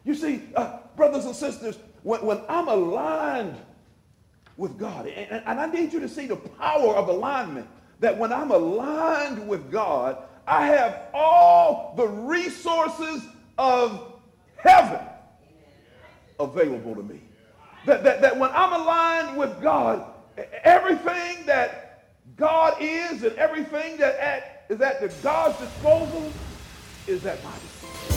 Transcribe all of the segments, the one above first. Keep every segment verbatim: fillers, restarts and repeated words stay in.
You see, uh, brothers and sisters, when, when I'm aligned with God, and, and I need you to see the power of alignment, that when I'm aligned with God, I have all the resources of heaven available to me. That, that, that when I'm aligned with God, everything that God is and everything that at, is at the God's disposal is at my disposal.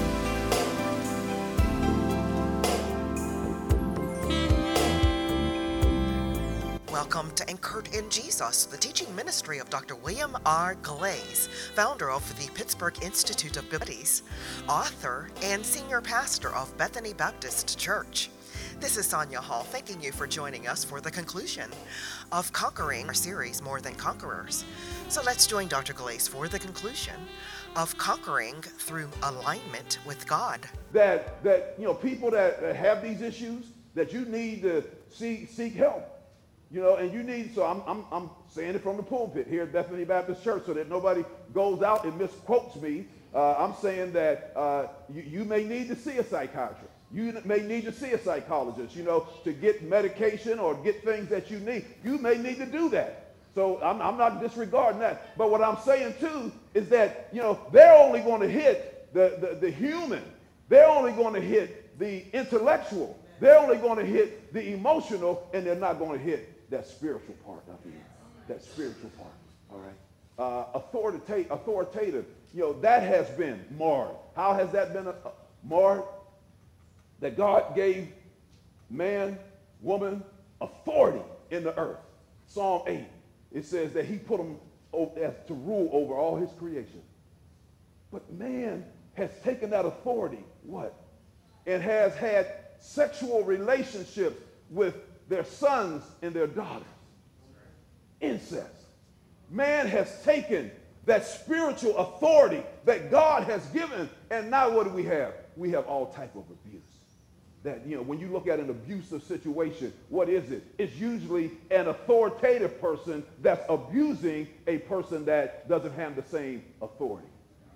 Welcome to Anchored in Jesus, the teaching ministry of Doctor William R. Glaze, founder of the Pittsburgh Institute of Biblical Studies, author and senior pastor of Bethany Baptist Church. This is Sonia Hall, thanking you for joining us for the conclusion of Conquering our series, More Than Conquerors. So let's join Doctor Glaze for the conclusion of conquering through alignment with God. That, that you know, people that, that have these issues, that you need to seek, seek help. You know, and you need, so I'm, I'm, I'm saying it from the pulpit here at Bethany Baptist Church so that nobody goes out and misquotes me. Uh, I'm saying that uh, you, you may need to see a psychiatrist. You may need to see a psychologist, you know, to get medication or get things that you need. You may need to do that. So I'm, I'm not disregarding that. But what I'm saying, too, is that, you know, they're only going to hit the, the, the human. They're only going to hit the intellectual. They're only going to hit the emotional, and they're not going to hit that spiritual part of you, that spiritual part, all right? Uh, authoritative, authoritative, you know, that has been marred. How has that been uh, marred? That God gave man, woman, authority in the earth. Psalm eight, it says that he put them over, to rule over all his creation. But man has taken that authority, what? And has had sexual relationships with their sons and their daughters. Incest. Man has taken that spiritual authority that God has given, and now what do we have? We have all type of abuse. That, you know, when you look at an abusive situation, what is it? It's usually an authoritative person that's abusing a person that doesn't have the same authority.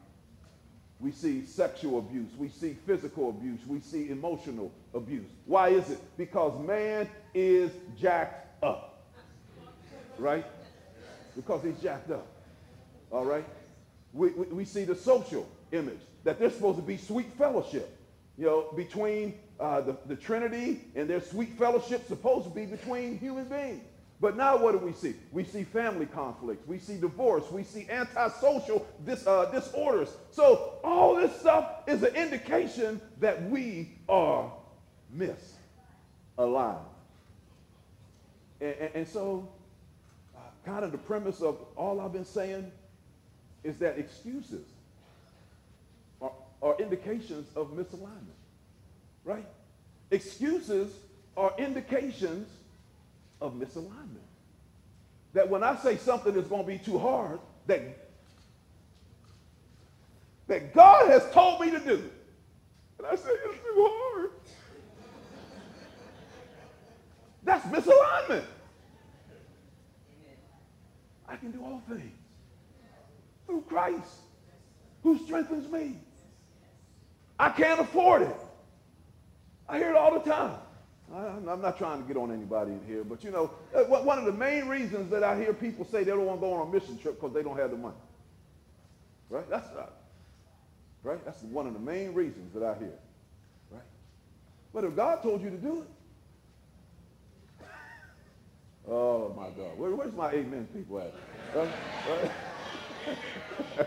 We see sexual abuse. We see physical abuse. We see emotional abuse. Why is it? Because man is jacked up. Right? Because he's jacked up. All right? We, we, we see the social image, that there's supposed to be sweet fellowship, you know, between uh, the, the Trinity, and their sweet fellowship supposed to be between human beings. But now what do we see? We see family conflicts. We see divorce. We see antisocial dis, uh, disorders. So all this stuff is an indication that we are misaligned. And, and, and so uh, kind of the premise of all I've been saying is that excuses are, are indications of misalignment, right? Excuses are indications of misalignment. That when I say something is going to be too hard, that, that God has told me to do, and I say it's too hard, that's misalignment. I can do all things through Christ who strengthens me. I can't afford it. I hear it all the time. I'm not trying to get on anybody in here, but you know, one of the main reasons that I hear people say they don't want to go on a mission trip because they don't have the money. Right? That's right. Right? That's one of the main reasons that I hear. Right? But if God told you to do it, oh my God, Where, where's my amen people at? Right? Right?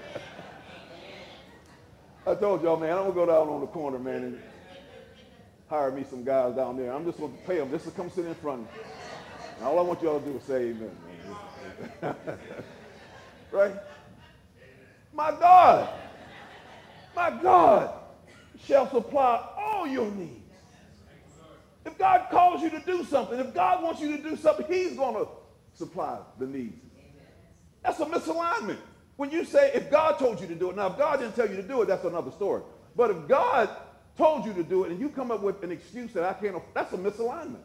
I told y'all, man, I'm gonna go down on the corner, man, and hire me some guys down there. I'm just going to pay them just to come sit in front of me. And all I want y'all to do is say amen, man. Right? My God, my God shall supply all your needs. If God calls you to do something, if God wants you to do something, he's going to supply the needs. That's a misalignment. When you say, if God told you to do it, now if God didn't tell you to do it, that's another story. But if God told you to do it, and you come up with an excuse that I can't, that's a misalignment.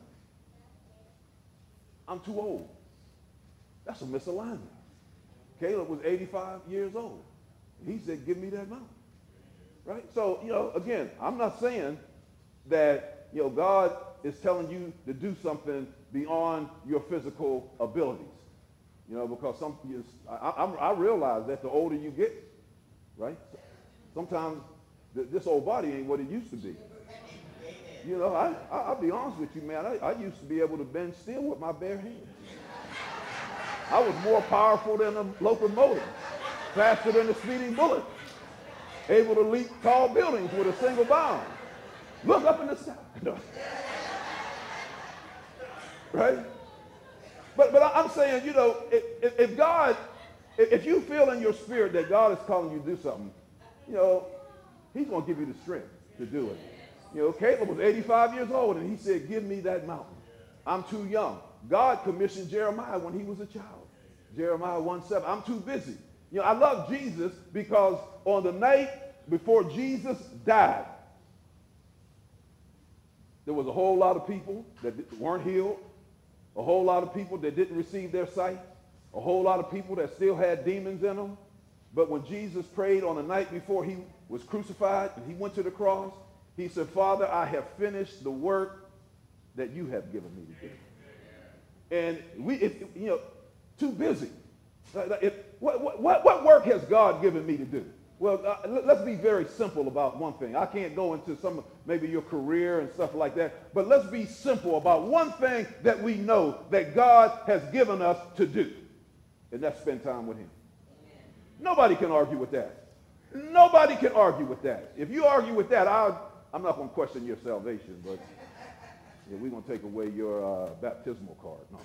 I'm too old. That's a misalignment. Caleb was eighty-five years old. He said, give me that mountain. right? So, you know, again, I'm not saying that, you know, God is telling you to do something beyond your physical abilities, you know, because some, you, I, I, I realize that the older you get, right, sometimes th- this old body ain't what it used to be. You know, I, I, I'll be honest with you, man. I, I used to be able to bend steel with my bare hands. I was more powerful than a locomotive, faster than a speeding bullet, able to leap tall buildings with a single bound. Look up in the sky. Right? But but I'm saying, you know, if, if God, if you feel in your spirit that God is calling you to do something, you know, he's going to give you the strength to do it. You know, Caleb was eighty-five years old, and he said, give me that mountain. I'm too young. God commissioned Jeremiah when he was a child. Jeremiah one seven. I'm too busy. You know, I love Jesus because on the night before Jesus died, there was a whole lot of people that weren't healed, a whole lot of people that didn't receive their sight, a whole lot of people that still had demons in them. But when Jesus prayed on the night before he was crucified and he went to the cross, he said, Father, I have finished the work that you have given me to do. And we, if, you know, too busy. If, what, what, what work has God given me to do? Well, uh, let's be very simple about one thing. I can't go into some, maybe your career and stuff like that, but let's be simple about one thing that we know that God has given us to do, and that's spend time with him. Nobody can argue with that. Nobody can argue with that. If you argue with that, I'll, I'm not going to question your salvation, but yeah, we're going to take away your uh, baptismal card. No.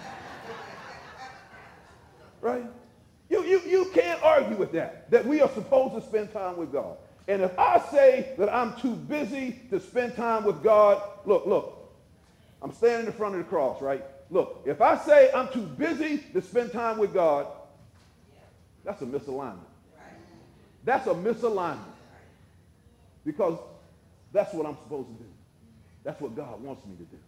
Right? You, you, you can't argue with that, that we are supposed to spend time with God. And if I say that I'm too busy to spend time with God, look, look, I'm standing in front of the cross, right? Look, if I say I'm too busy to spend time with God, that's a misalignment. That's a misalignment. Because that's what I'm supposed to do. That's what God wants me to do.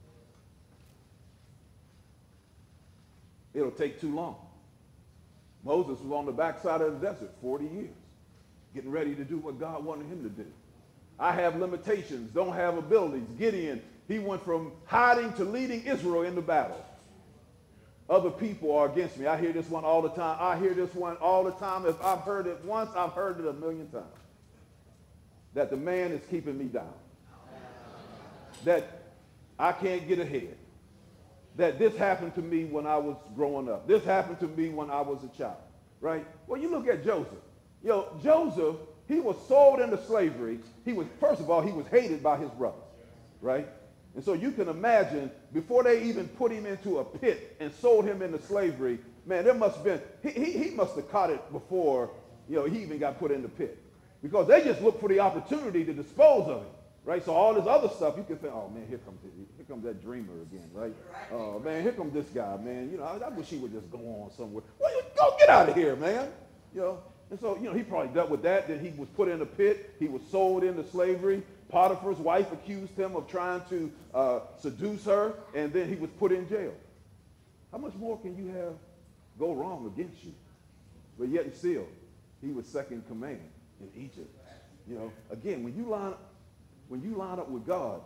It'll take too long. Moses was on the backside of the desert forty years, getting ready to do what God wanted him to do. I have limitations, don't have abilities. Gideon, he went from hiding to leading Israel into battle. Other people are against me. I hear this one all the time. I hear this one all the time. If I've heard it once, I've heard it a million times. That the man is keeping me down. That I can't get ahead. That this happened to me when I was growing up. This happened to me when I was a child, right? Well, you look at Joseph. You know, Joseph, he was sold into slavery. He was, first of all, he was hated by his brothers, right? And so you can imagine, before they even put him into a pit and sold him into slavery, man, there must have been, he, he, he must have caught it before, you know, he even got put in the pit. Because they just looked for the opportunity to dispose of him. Right, so all this other stuff, you can think, oh man, here comes here comes that dreamer again, right? Oh man, here comes this guy, man. You know, I, I wish he would just go on somewhere. Well, you, go get out of here, man. You know, and so you know he probably dealt with that. Then he was put in a pit. He was sold into slavery. Potiphar's wife accused him of trying to uh, seduce her, and then he was put in jail. How much more can you have go wrong against you? But yet and still, he was second in command in Egypt. You know, again, when you line up. When you line up with God,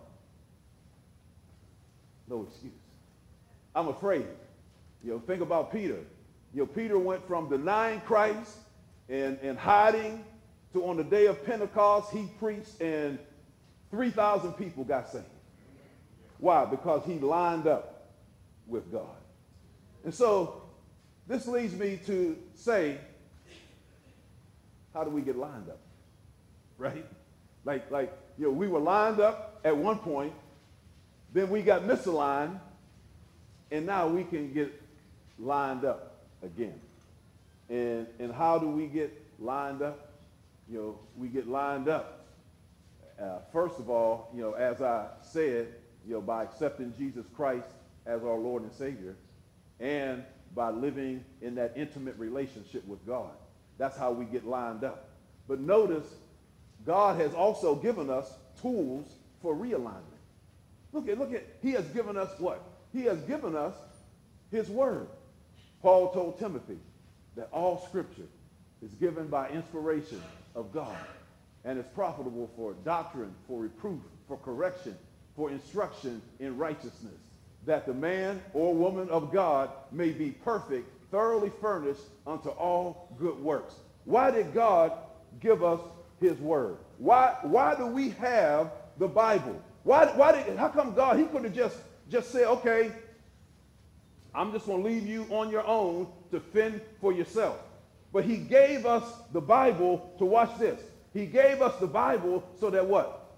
no excuse. I'm afraid. You know, think about Peter. You know, Peter went from denying Christ and, and hiding to on the day of Pentecost, he preached and three thousand people got saved. Why? Because he lined up with God. And so this leads me to say, how do we get lined up? Right? Like, like, you know, we were lined up at one point, then we got misaligned, and now we can get lined up again. And, and how do we get lined up? You know, we get lined up, uh, first of all, you know, as I said, you know, by accepting Jesus Christ as our Lord and Savior, and by living in that intimate relationship with God. That's how we get lined up. But notice, God has also given us tools for realignment. Look at, look at, he has given us what? He has given us his word. Paul told Timothy that all scripture is given by inspiration of God and is profitable for doctrine, for reproof, for correction, for instruction in righteousness, that the man or woman of God may be perfect, thoroughly furnished unto all good works. Why did God give us his word? Why, why do we have the Bible? Why, why did, how come God, he could have just, just said, okay, I'm just going to leave you on your own to fend for yourself. But he gave us the Bible to watch this. He gave us the Bible so that what?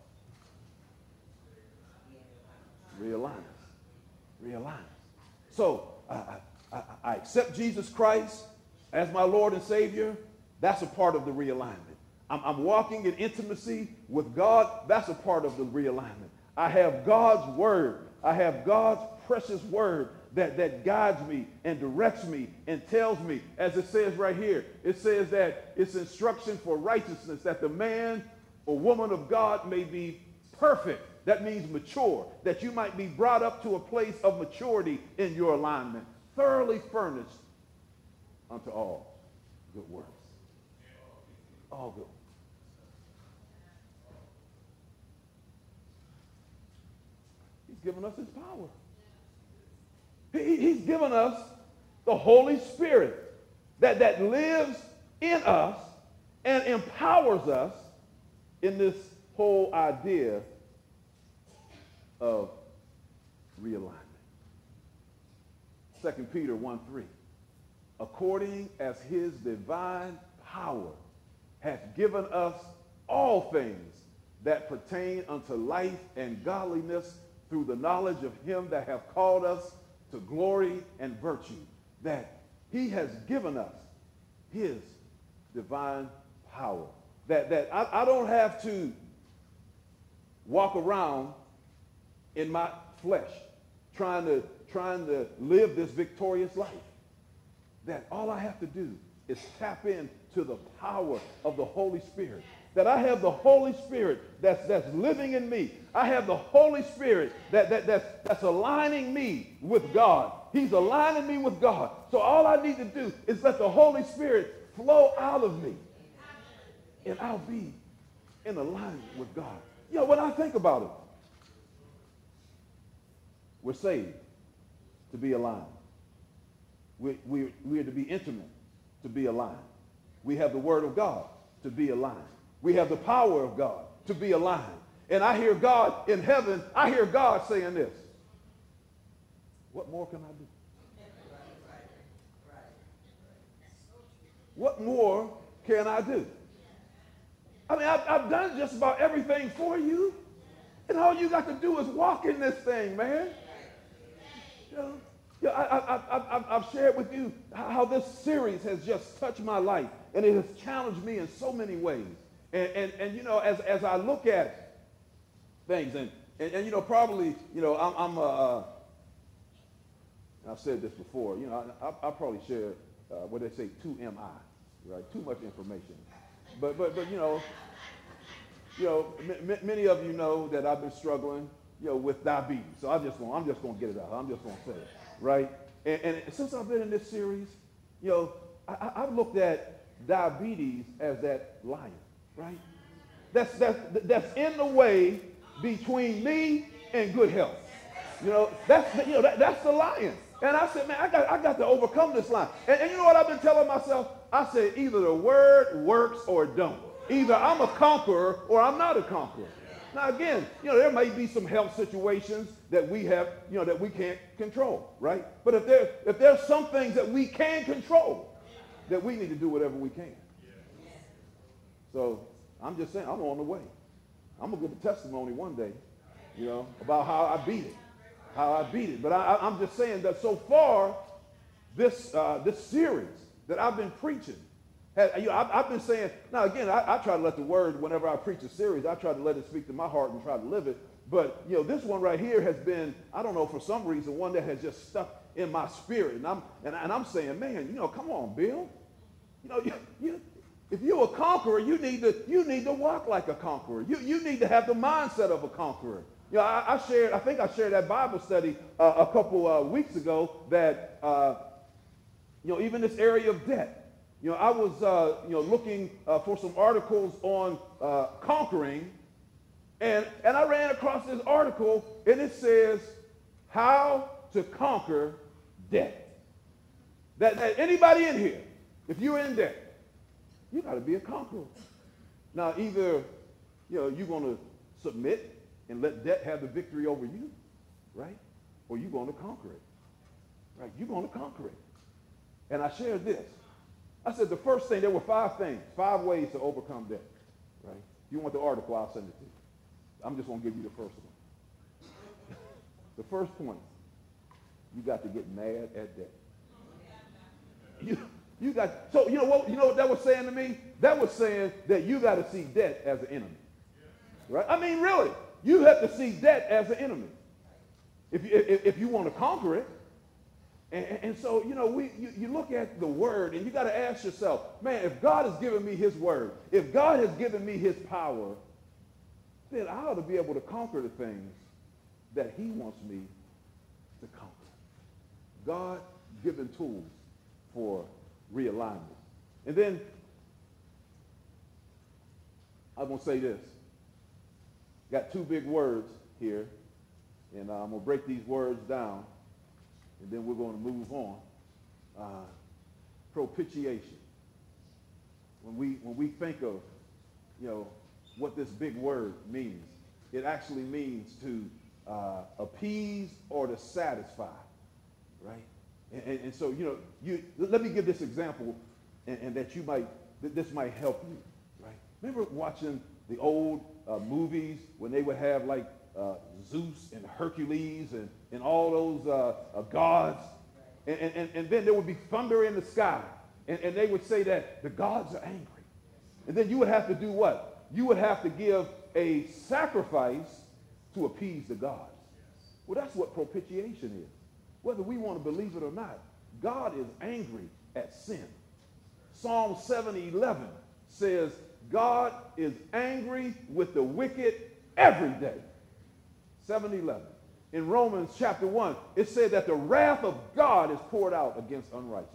Realign us. Realign us. So I, I, I accept Jesus Christ as my Lord and Savior. That's a part of the realignment. I'm, I'm walking in intimacy with God. That's a part of the realignment. I have God's word. I have God's precious word that, that guides me and directs me and tells me, as it says right here, it says that it's instruction for righteousness, that the man or woman of God may be perfect. That means mature, that you might be brought up to a place of maturity in your alignment, thoroughly furnished unto all good works. All good. He's given us his power. He, he's given us the Holy Spirit that, that lives in us and empowers us in this whole idea of realignment. Second Peter one three. According as his divine power hath given us all things that pertain unto life and godliness through the knowledge of him that hath called us to glory and virtue, that he has given us his divine power. That, that I, I don't have to walk around in my flesh trying to, trying to live this victorious life. That all I have to do is tap into the power of the Holy Spirit. That I have the Holy Spirit that's, that's living in me. I have the Holy Spirit that, that, that's, that's aligning me with God. He's aligning me with God. So all I need to do is let the Holy Spirit flow out of me. And I'll be in alignment with God. You know, when I think about it, we're saved to be aligned. We, we, we are to be intimate to be aligned. We have the Word of God to be aligned. We have the power of God to be aligned. And I hear God in heaven, I hear God saying this. What more can I do? What more can I do? I mean, I've, I've done just about everything for you. And all you got to do is walk in this thing, man. You know, yeah, I, I, I, I, I've shared with you how this series has just touched my life. And it has challenged me in so many ways. And, and, and you know, as, as I look at things, and, and, and you know, probably, you know, I'm, I'm uh, I've said this before, you know, I, I, I probably share uh, what they say, too M I, right? Too much information. But, but, but you know, you know, m- many of you know that I've been struggling, you know, with diabetes. So I just want, I'm just going to get it out. I'm just going to say it, right? And, and since I've been in this series, you know, I, I've looked at diabetes as that lion, right? That's, that's, that's in the way between me and good health. You know, that's, you know, that, that's the lion. And I said, man, I got, I got to overcome this lion. And, and you know what I've been telling myself? I said, either the word works or it don't. Either I'm a conqueror or I'm not a conqueror. Now, again, you know, there may be some health situations that we have, you know, that we can't control, right? But if there, if there's some things that we can control, that we need to do whatever we can. So I'm just saying, I'm on the way. I'm going to give a testimony one day, you know, about how I beat it, how I beat it. But I, I'm just saying that so far, this, uh, this series that I've been preaching, has, you know, I've, I've been saying, now again, I, I try to let the word, whenever I preach a series, I try to let it speak to my heart and try to live it. But, you know, this one right here has been, I don't know, for some reason, one that has just stuck in my spirit. And I'm, and, and I'm saying, man, you know, come on, Bill. You know, you, you, if you're a conqueror, you need to you need to walk like a conqueror. You you need to have the mindset of a conqueror. You know, I, I shared, I think I shared that Bible study uh, a couple uh, weeks ago that uh, you know, even this area of debt. You know, I was uh, you know looking uh, for some articles on uh, conquering, and, and I ran across this article, and it says, how to conquer debt. That, that anybody in here, if you're in debt, you got to be a conqueror. Now, either, you know, you're going to submit and let debt have the victory over you, right? Or you're going to conquer it, right? You're going to conquer it. And I shared this. I said the first thing, there were five things, five ways to overcome debt, right? If you want the article, I'll send it to you. I'm just going to give you the first one. The first point, you got to get mad at debt. You, you got, so you know what, you know what that was saying to me? That was saying that you got to see debt as an enemy, right? I mean, really, you have to see debt as an enemy if you, if, if you want to conquer it. And, and so, you know, we you, you look at the word and you got to ask yourself, man, if God has given me his word, if God has given me his power, then I ought to be able to conquer the things that he wants me to conquer. God-given tools for realignment. And then I'm going to say this. Got two big words here, and uh, I'm going to break these words down, and then we're going to move on. Uh, propitiation. When we, when we think of, you know, what this big word means, it actually means to uh, appease or to satisfy, right? And, and, and so, you know, you let me give this example, and, and that you might, that this might help you, right? Remember watching the old uh, movies when they would have like uh, Zeus and Hercules and, and all those uh, uh, gods, and, and, and then there would be thunder in the sky, and, and they would say that the gods are angry. And then you would have to do what? You would have to give a sacrifice to appease the gods. Well, that's what propitiation is. Whether we want to believe it or not, God is angry at sin. Psalm seven eleven says, God is angry with the wicked every day. seven eleven. In Romans chapter one, it said that the wrath of God is poured out against unrighteousness.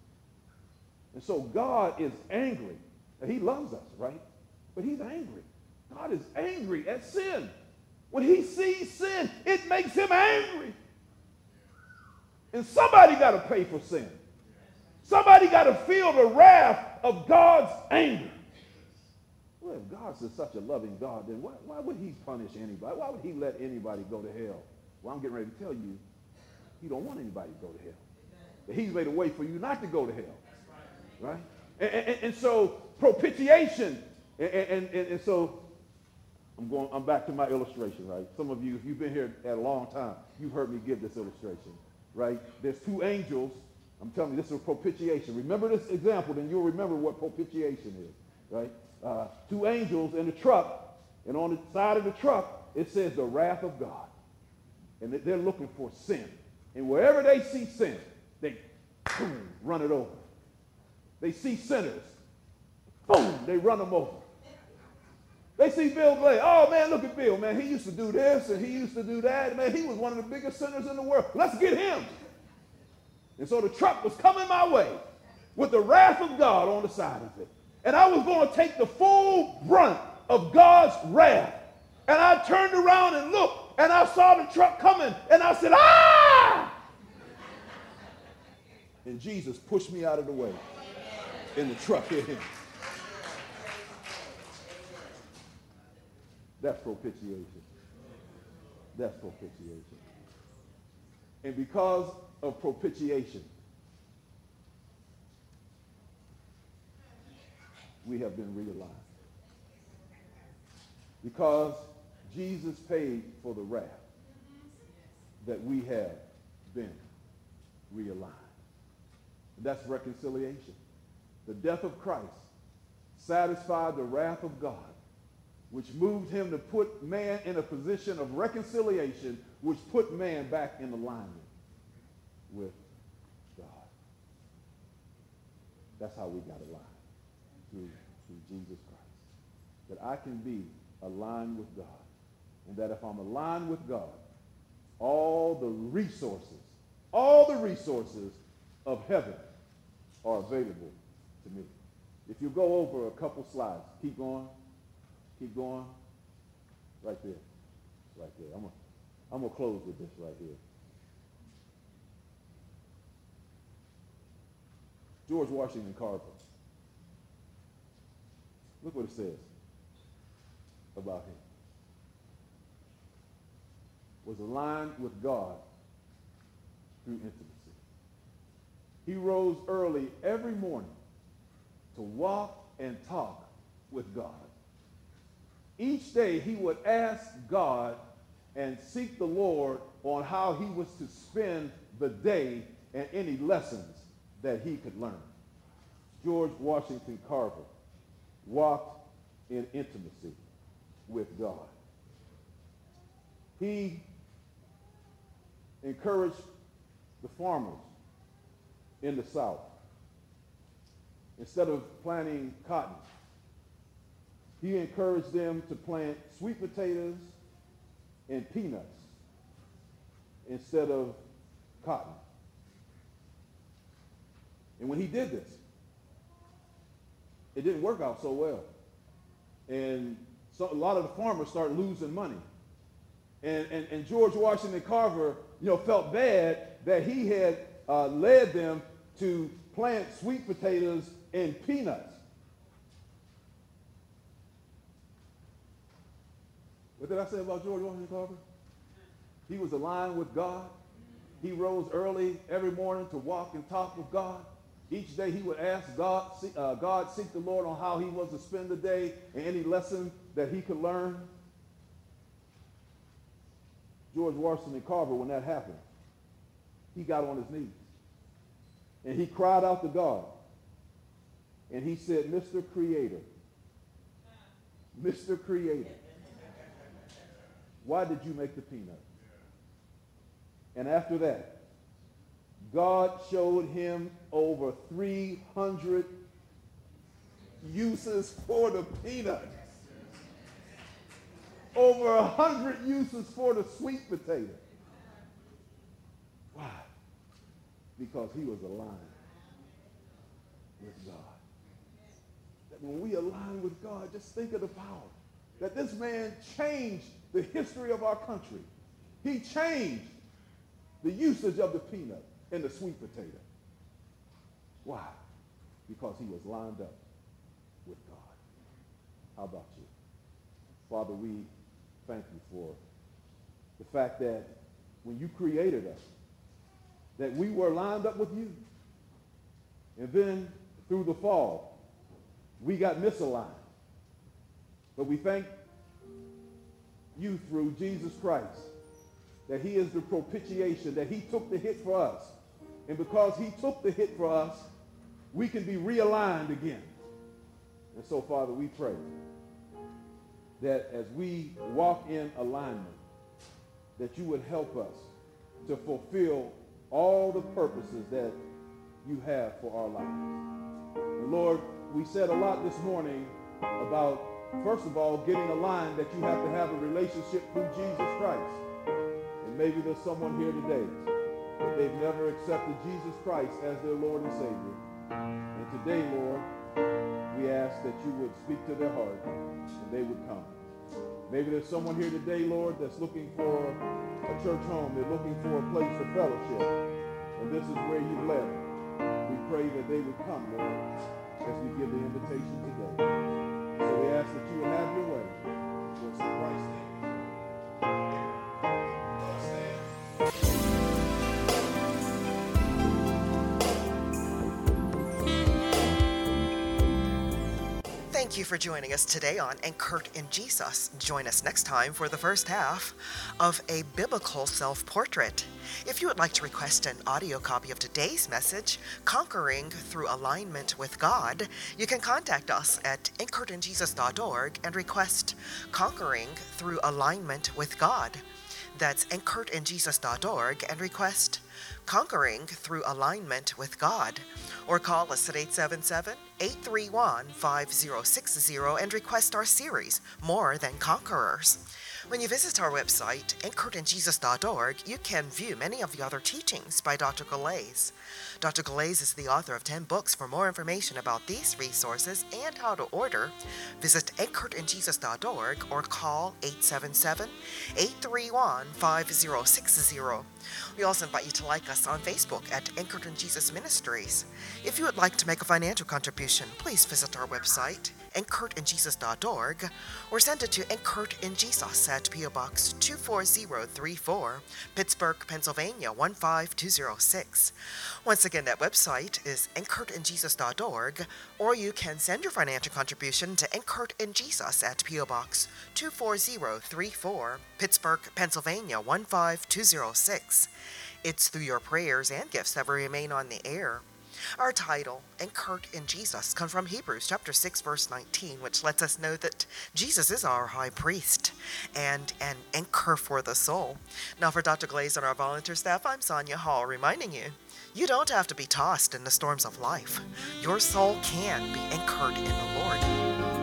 And so God is angry. And he loves us, right? But he's angry. God is angry at sin. When he sees sin, it makes him angry. And somebody got to pay for sin. Somebody got to feel the wrath of God's anger. Well, if God is such a loving God, then why, why would he punish anybody? Why would he let anybody go to hell? Well, I'm getting ready to tell you, he don't want anybody to go to hell. But he's made a way for you not to go to hell. Right? And, and, and so propitiation, and, and, and, and so I'm going, I'm back to my illustration, right? Some of you, if you've been here at a long time, you've heard me give this illustration, right? There's two angels. I'm telling you, this is a propitiation. Remember this example, then you'll remember what propitiation is, right? Uh, two angels in a truck, and on the side of the truck, it says the wrath of God. And they're looking for sin. And wherever they see sin, they boom, run it over. They see sinners, boom, they run them over. They see Bill Glaze. Oh, man, look at Bill, man. He used to do this and he used to do that. Man, he was one of the biggest sinners in the world. Let's get him. And so the truck was coming my way with the wrath of God on the side of it. And I was going to take the full brunt of God's wrath. And I turned around and looked, and I saw the truck coming, and I said, ah! And Jesus pushed me out of the way. And the truck hit him. That's propitiation. That's propitiation. And because of propitiation, we have been realigned. Because Jesus paid for the wrath, that we have been realigned. And that's reconciliation. The death of Christ satisfied the wrath of God, which moved him to put man in a position of reconciliation, which put man back in alignment with God. That's how we got aligned, through, through Jesus Christ. That I can be aligned with God. And that if I'm aligned with God, all the resources, all the resources of heaven are available to me. If you go over a couple slides, keep going. Keep going. Right there. Right there. I'm gonna, I'm gonna close with this right here. George Washington Carver. Look what it says about him. Was aligned with God through intimacy. He rose early every morning to walk and talk with God. Each day he would ask God and seek the Lord on how he was to spend the day and any lessons that he could learn. George Washington Carver walked in intimacy with God. He encouraged the farmers in the South. Instead of planting cotton, he encouraged them to plant sweet potatoes and peanuts instead of cotton. And when he did this, it didn't work out so well. And so a lot of the farmers started losing money. And, and, and George Washington Carver, you know, felt bad that he had uh, led them to plant sweet potatoes and peanuts. What did I say about George Washington Carver? He was aligned with God. He rose early every morning to walk and talk with God. Each day he would ask God, uh, God seek the Lord on how he was to spend the day and any lesson that he could learn. George Washington Carver, when that happened, he got on his knees. And he cried out to God. And he said, Mister Creator, Mister Creator, why did you make the peanut? And after that, God showed him over three hundred uses for the peanut. Over one hundred uses for the sweet potato. Why? Because he was aligned with God. That when we align with God, just think of the power. That this man changed the history of our country. He changed the usage of the peanut and the sweet potato. Why? Because he was lined up with God. How about you? Father, we thank you for the fact that when you created us, that we were lined up with you. And then through the fall, we got misaligned. But we thank you through Jesus Christ that he is the propitiation, that he took the hit for us. And because he took the hit for us, we can be realigned again. And so, Father, we pray that as we walk in alignment, that you would help us to fulfill all the purposes that you have for our lives. And Lord, we said a lot this morning about, first of all, getting aligned, that you have to have a relationship through Jesus Christ. And maybe there's someone here today that they've never accepted Jesus Christ as their Lord and Savior. And today, Lord, we ask that you would speak to their heart and they would come. Maybe there's someone here today, Lord, that's looking for a church home. They're looking for a place of fellowship. And this is where you've led them. We pray that they would come, Lord, as we give the invitation today. So we ask that you would have your way. For Christ's name. Thank you for joining us today on Anchored in Jesus. Join us next time for the first half of A Biblical Self-Portrait. If you would like to request an audio copy of today's message, Conquering Through Alignment with God, you can contact us at anchored in jesus dot org and request Conquering Through Alignment with God. That's anchored in jesus dot org and request Conquering Through Alignment with God. Or call us at eight seven seven, eight three one, five zero six zero and request our series, More Than Conquerors. When you visit our website, anchored in jesus dot org, you can view many of the other teachings by Doctor Galais. Doctor Galais is the author of ten books. For more information about these resources and how to order, visit anchored in jesus dot org or call eight seven seven, eight three one, five zero six zero. We also invite you to like us on Facebook at Anchored in Jesus Ministries. If you would like to make a financial contribution, please visit our website, anchored in jesus dot org, or send it to Anchored in Jesus at P O Box two four zero three four, Pittsburgh, Pennsylvania one five two zero six. Once again, that website is anchored in jesus dot org, or you can send your financial contribution to Anchored in Jesus at P O Box two four zero three four, Pittsburgh, Pennsylvania one five two zero six. It's through your prayers and gifts that we remain on the air. Our title, Anchored in Jesus, comes from Hebrews chapter six, verse nineteen, which lets us know that Jesus is our high priest and an anchor for the soul. Now for Doctor Galais and our volunteer staff, I'm Sonia Hall, reminding you, you don't have to be tossed in the storms of life. Your soul can be anchored in the Lord.